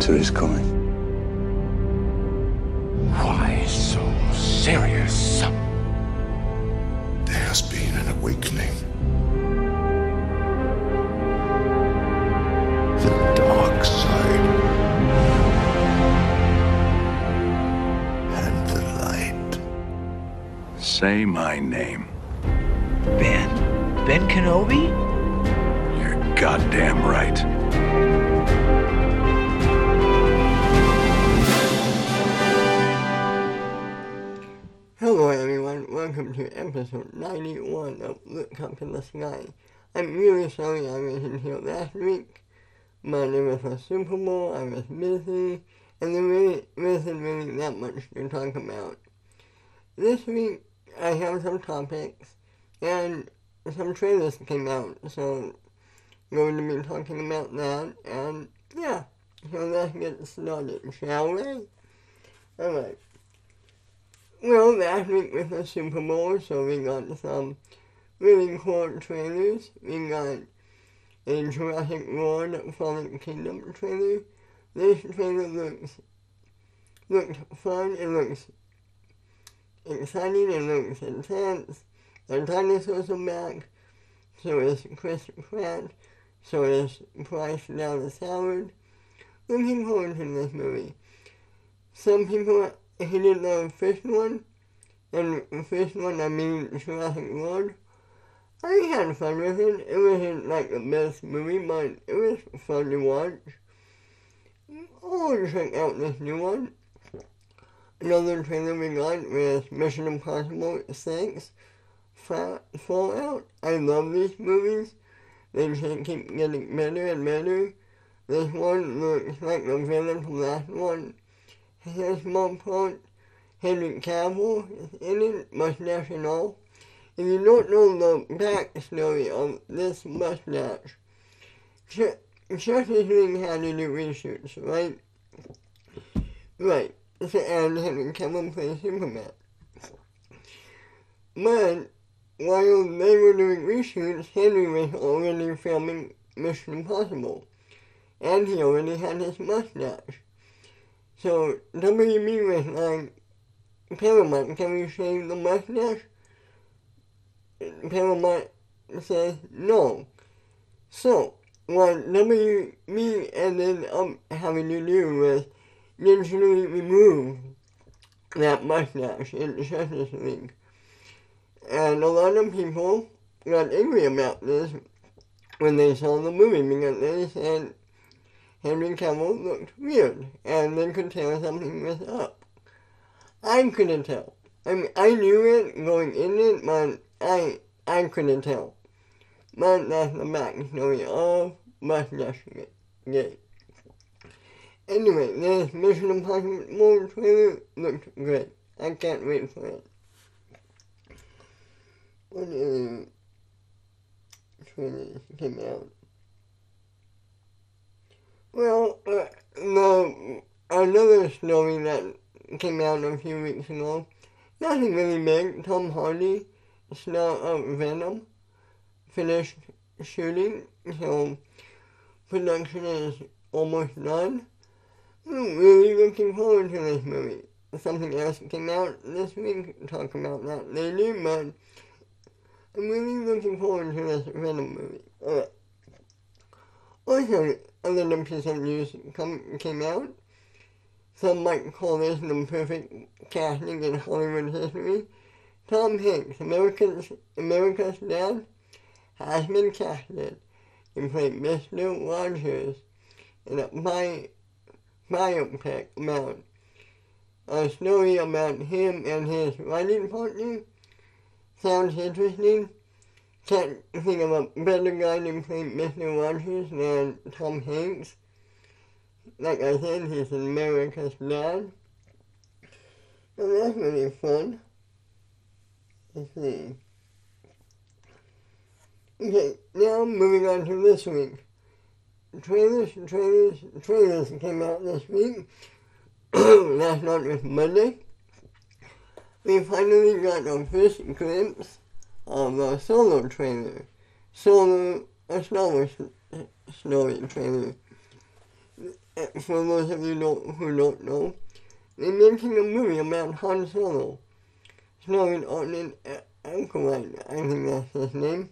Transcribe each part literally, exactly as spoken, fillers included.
Winter is coming. Why so serious? There has been an awakening. The dark side. And the light. Say my name. Ben? Ben Kenobi? You're goddamn right. Hello everyone, welcome to episode ninety-one of Look Up in the Sky. I'm really sorry I wasn't here last week, but it was a Super Bowl, I was busy, and there really wasn't really that much to talk about. This week, I have some topics, and some trailers came out, so I'm going to be talking about that, and yeah, so let's get started, shall we? Alright. Well, last week was the Super Bowl, so we got some really cool trailers. We got a Jurassic World Fallen Kingdom trailer. This trailer looks looks fun, it looks exciting, it looks intense. The dinosaurs are back, so is Chris Pratt, so is Bryce Dallas Howard. Looking forward to this movie. Some people hated the first one, and the first one I mean Jurassic World. I had fun with it. It wasn't like the best movie, but it was fun to watch. I'll check out this new one. Another trailer we got was Mission Impossible six Fallout. I love these movies. They just keep getting better and better. This one looks like the villain from the last one. His mom part, Henry Cavill is in it, mustache and all. If you don't know the backstory of this mustache, Ch- Justice League had to do reshoots, right? Right, so, and Henry Cavill plays Superman. But while they were doing reshoots, Henry was already filming Mission Impossible, and he already had his mustache. So W B was like, Paramount, can we shave the mustache? Paramount says no. So, what W B ended up having to do was digitally remove that mustache in the Justice League. And a lot of people got angry about this when they saw the movie because they said Henry Cavill looked weird, and they could tell something was up. I couldn't tell. I mean, I knew it going in it, but I I couldn't tell. But that's the backstory of Mustache Gate. Anyway, this Mission Impossible trailer looked great. I can't wait for it. What other trailers came out? Well, uh, the, another story that came out a few weeks ago, nothing really big. Tom Hardy, star of Venom, finished shooting, so production is almost done. I'm really looking forward to this movie. Something else came out this week, talk about that later, but I'm really looking forward to this Venom movie. Uh, also, other piece of news come, came out. Some might call this the perfect casting in Hollywood history. Tom Hanks, America's, America's dad, has been casted to play Mister Rogers in a bi- biopic about a story about him and his writing partner. Sounds interesting. Can't think of a better guy to play Mister Rogers than Tom Hanks. Like I said, he's America's dad. So that's really fun. Let's see. Okay, now moving on to this week. Trailers, trailers, trailers came out this week. Last night was Monday. We finally got our first glimpse of the Solo trailer. Solo, a Star Wars story trailer. for those of you don't, who don't know, they're making a movie about Han Solo, starring Alden Ehrenreich, I think that's his name.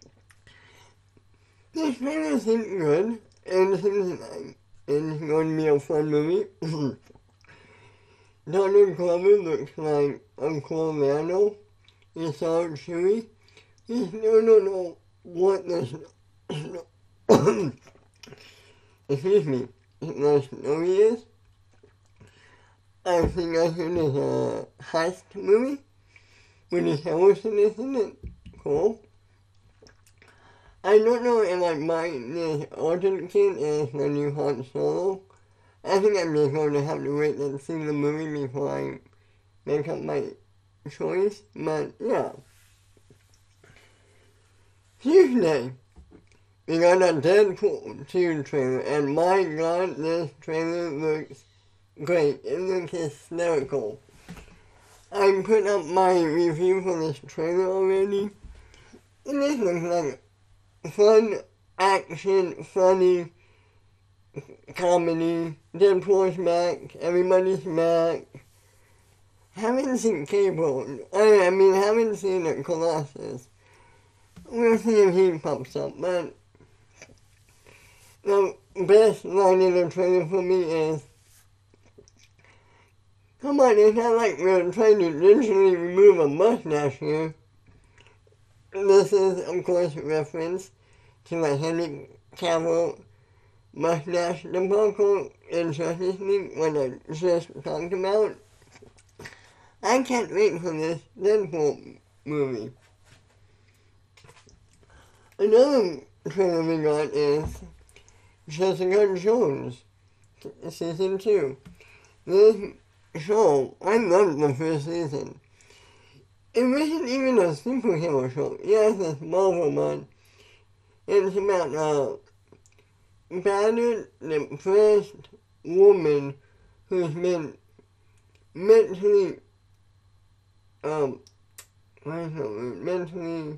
This trailer seems good, and it seems like it's going to be a fun movie. Donald Glover looks like Uncle Lando. He saw Chewie. We still don't know what the excuse me, the story is. I think I heard it's a heist movie. Woody Harrelson is in it. Cool. I don't know if I might this alternate kid is the new Han Solo. I think I'm just going to have to wait and see the movie before I make up my choice. But yeah. Tuesday, we got a Deadpool two trailer, and my god, this trailer looks great. It looks hysterical. I put up my review for this trailer already, and this looks like fun, action, funny, comedy. Deadpool's back, everybody's back. Haven't seen Cable, I, I mean, haven't seen a Colossus. We'll see if he pops up, but the best line in the trailer for me is, come on, it's not like we're trying to literally remove a mustache here. This is, of course, reference to the Henry Cavill mustache debacle in Justice League, what I just talked about. I can't wait for this Deadpool movie. Another trailer we got is Jessica Jones, season two. This show, I loved the first season. It wasn't even a superhero show. Yes, it's Marvel one. It's about a battered, depressed woman who's been mentally, um, what is it, mentally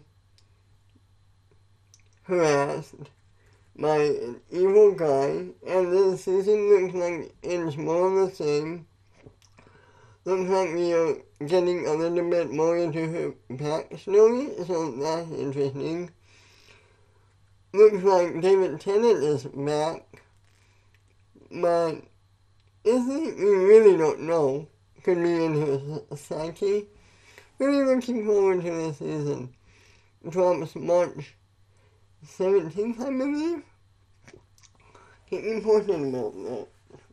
harassed by an evil guy, and this season looks like it's more of the same. Looks like we are getting a little bit more into her backstory, so that's interesting. Looks like David Tennant is back, but is he? We really don't know. Could be in her psyche. Really looking forward to this season. Drops March seventeenth, I believe. Keep me posted about that.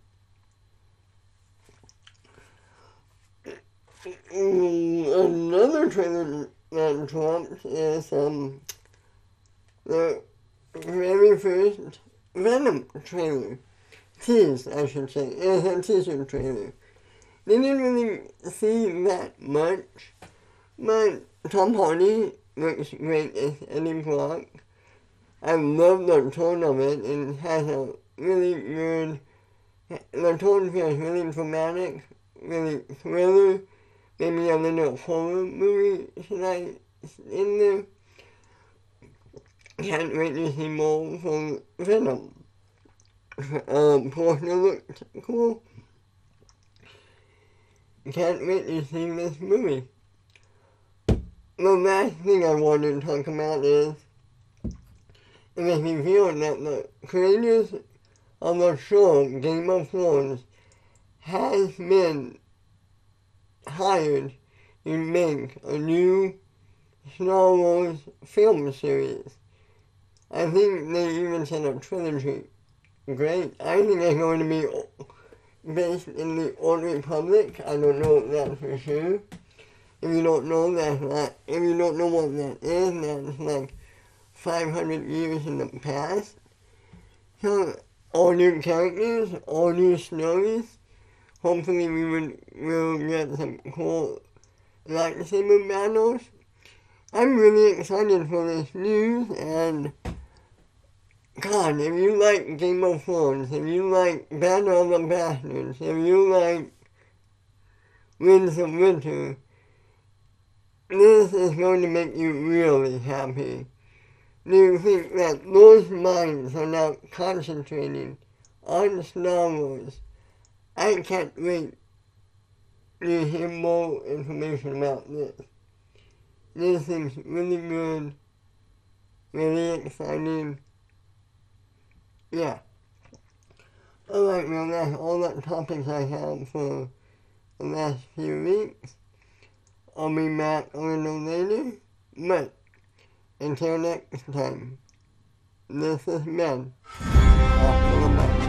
Another trailer that dropped is um the very first Venom trailer. Tease, I should say. It's a teaser trailer. Didn't really see that much, but Tom Hardy looks great as Eddie Brock. I love the tone of it, and it has a really good, the tone feels really dramatic, really thriller, maybe a little horror movie tonight in there. Can't wait to see more from Venom. Um, Porter looked cool. Can't wait to see this movie. The last thing I wanted to talk about is it was revealed that the creators of the show Game of Thrones has been hired to make a new Star Wars film series. I think they even said a trilogy. Great. I think it's going to be based in the Old Republic. I don't know that for sure. If you don't know that, that if you don't know what that is, that's like five hundred years in the past. So, all new characters, all new stories. Hopefully we will we'll get some cool lightsaber battles. I'm really excited for this news, and God, if you like Game of Thrones, if you like Battle of the Bastards, if you like Winds of Winter, this is going to make you really happy. Do you think that those minds are now concentrating on Star Wars. I can't wait to hear more information about this. This seems really good, really exciting. Yeah. Alright, well that's all the topics I have for the last few weeks. I'll be back a little later, but until next time, this is Ben, after the mic.